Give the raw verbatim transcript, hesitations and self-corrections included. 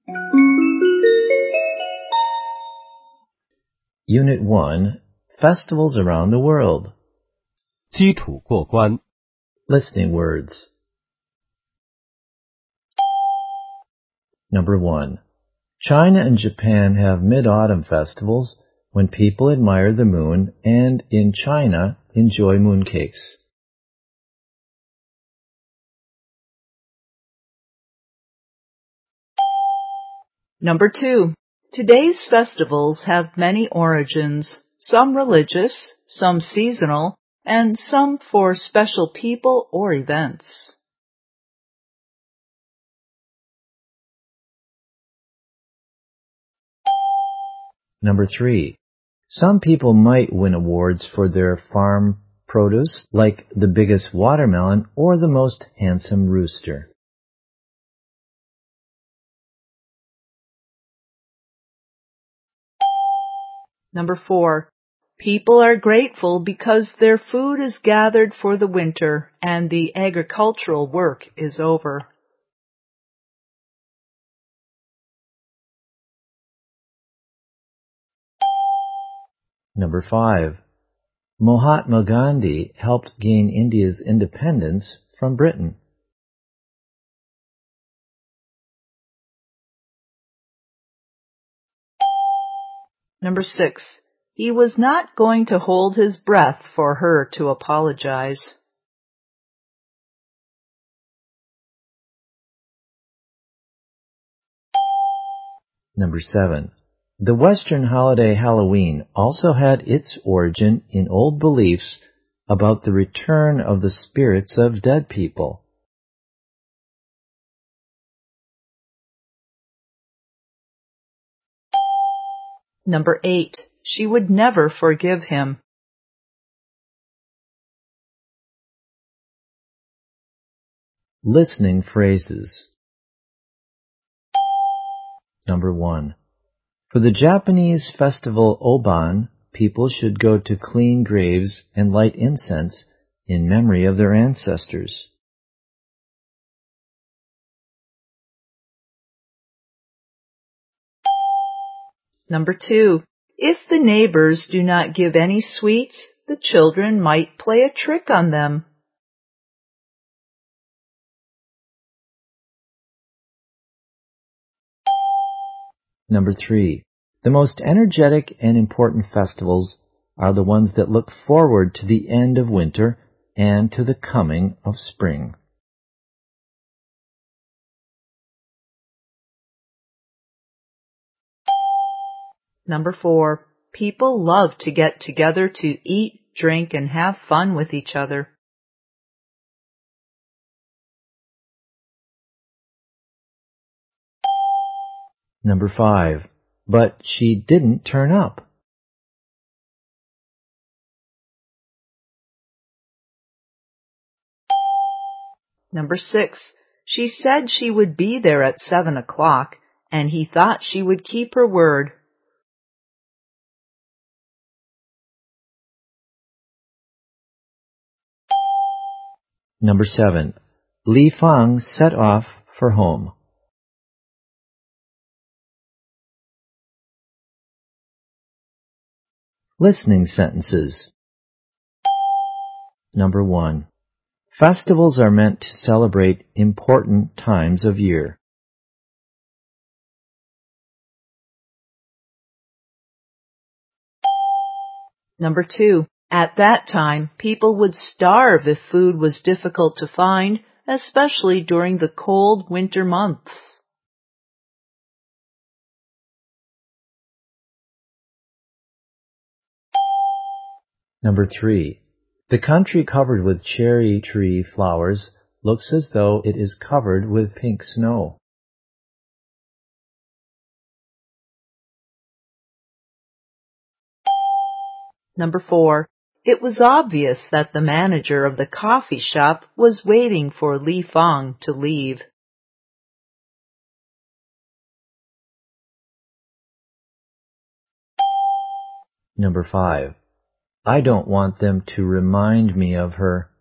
Unit one, Festivals Around the World. 基础过关 Listening words. Number one. China and Japan have Mid-Autumn festivals when people admire the moon and, in China, enjoy mooncakes. Number two. Today's festivals have many origins, some religious, some seasonal, and some for special people or events. Number three. Some people might win awards for their farm produce, like the biggest watermelon or the most handsome rooster. Number four. People are grateful because their food is gathered for the winter and the agricultural work is over. Number five. Mahatma Gandhi helped gain India's independence from Britain. Number six. He was not going to hold his breath for her to apologize. Number seven. The Western holiday Halloween also had its origin in old beliefs about the return of the spirits of dead people. Number eight. She would never forgive him. Listening phrases. Number one. For the Japanese festival Oban, people should go to clean graves and light incense in memory of their ancestors. Number two. If the neighbors do not give any sweets, the children might play a trick on them. Number three. The most energetic and important festivals are the ones that look forward to the end of winter and to the coming of spring. Number four. People love to get together to eat, drink, and have fun with each other. Number five. But she didn't turn up. Number six. She said she would be there at seven o'clock, and he thought she would keep her word. Number seven. Li Fang set off for home. Listening sentences. Number one. Festivals are meant to celebrate important times of year. Number two. At that time, people would starve if food was difficult to find, especially during the cold winter months. Number three. The country covered with cherry tree flowers looks as though it is covered with pink snow. Number four. It was obvious that the manager of the coffee shop was waiting for Li Fang to leave. Number five. I don't want them to remind me of her.